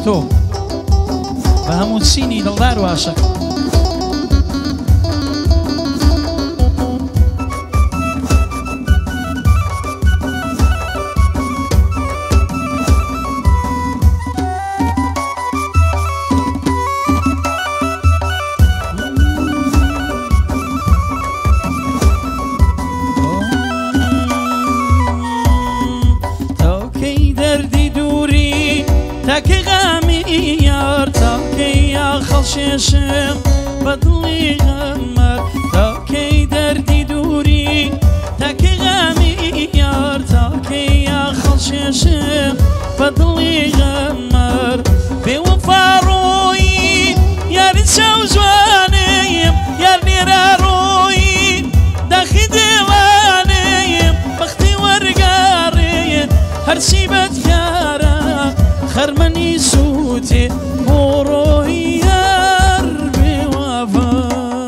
تۆ بە هەموو چینی دڵدار و عاشق تاكي غامي يار تاكي يا خلشيشم بدلي غمر تاكي دردي دوري تاكي غامي يار تاكي يا خلشيشم بدلي غمر بوفا روي يار سوزواني يار نيرا روي داخي ديواني بختي ورقاري هرسي بتكارا خرمني سوتي وروحي يربي وفا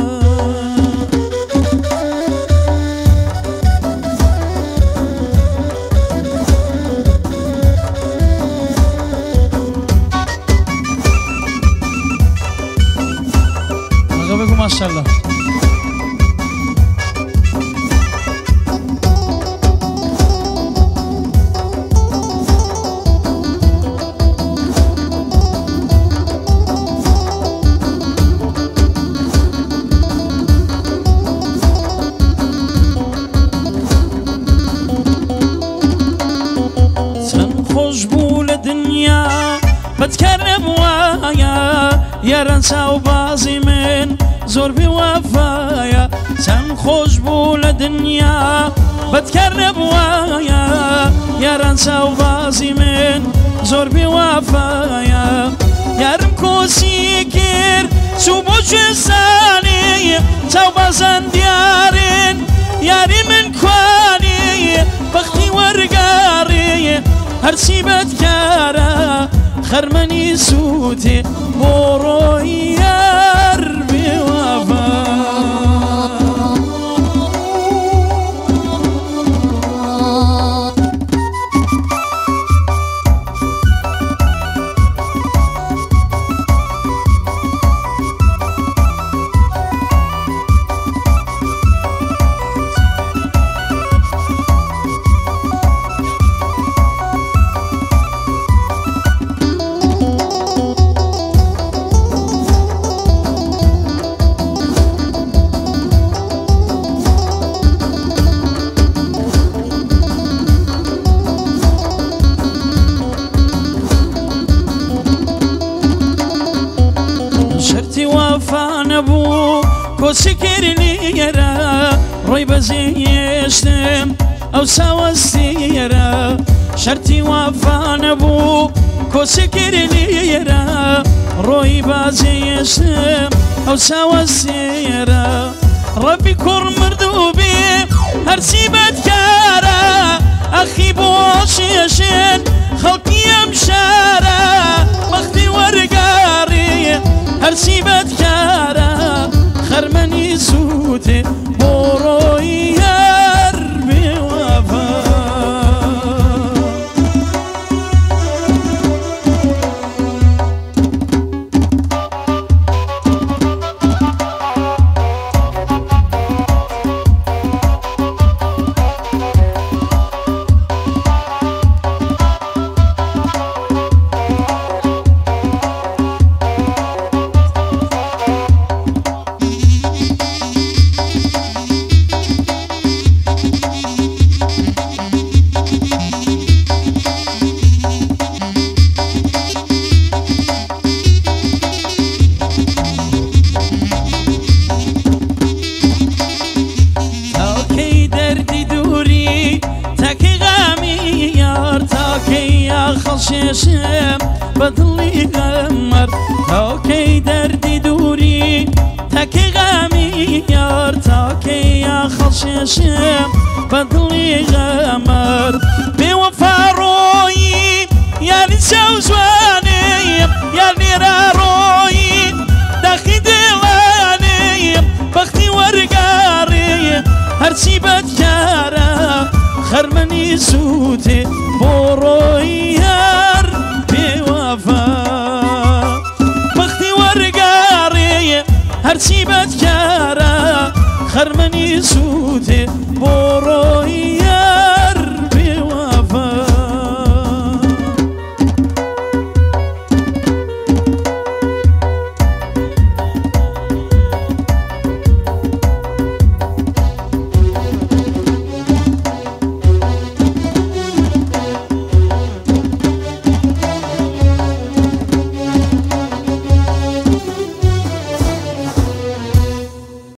عجبكم ما شاء الله بتكرم ويا يا رنسا وبازي من زور بوفايا سن خوش بول دنيا بتكرم ويا يا رنسا وبازي من زور بوفايا يا رمكو سيكر سوبو جساني توبازن ديارين ياري من كواني بختي ورقاري هرسي بتكارا خرمني سوتي وروحي يربي وفا نبو كوسكرني يرا روي بزيشتم او سوا السيرة شرتي وفا نبو كوسكرني يرا روي بزيشتم او سوا السيرة ربي كور مردوبي هرسي بتكارا اخي بوشيشن خلقي امشارا مختي ورقاري هرسي بتكارا خرمني سوتي وروحي يربي وفا خلشيشم بدلي غمر تاكي دردي دوري تاكي غامي يار تاكي يا خلشيشم بدلي غمر بوفا روي يا نسا وزواني يا نيرا روي داخي ديواني بختي ورقاري هرسي بتكارا خرمني سوتي